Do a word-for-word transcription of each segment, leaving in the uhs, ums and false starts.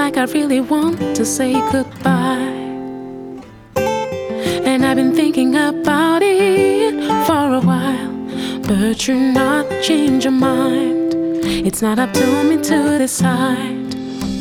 like I really want to say goodbye. And I've been thinking about it for a while, but you're not changing your mind. It's not up to me to decide.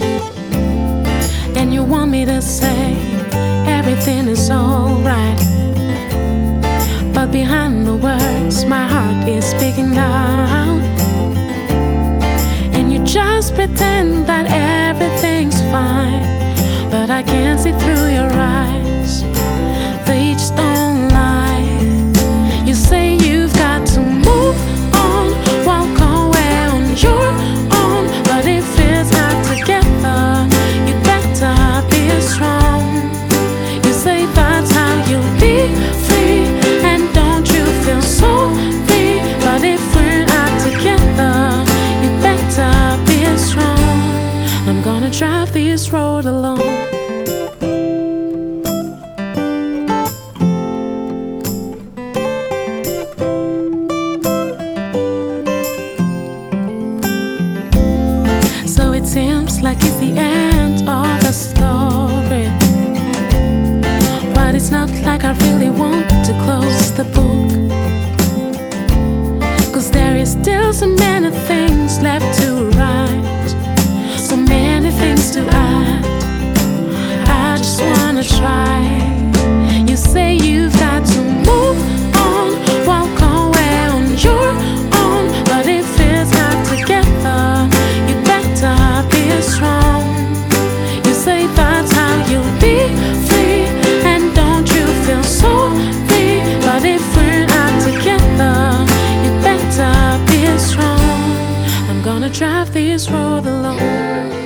And you want me to say everything is alright, but behind the words my heart is speaking loud. And you just pretend that everything's fine, but I can't see through your eyes. They just don't lie. You say you've got to move on, walk away on your own, but if it's not together, you better be strong. You say that's how you'll be free, and don't you feel so free? But if we're not together, you better be strong. I'm gonna drive this road alone. So it seems like it's the end of the story, but it's not like I really want to close the book, 'cause there is still so many things left to write, so many things to add. I just wanna try. You say you've got to move on, walk away on your own, but if it's not together, you better be strong. You say that's how you'll be free, and don't you feel so free? But if we're not together, you better be strong. I'm gonna drive this road alone.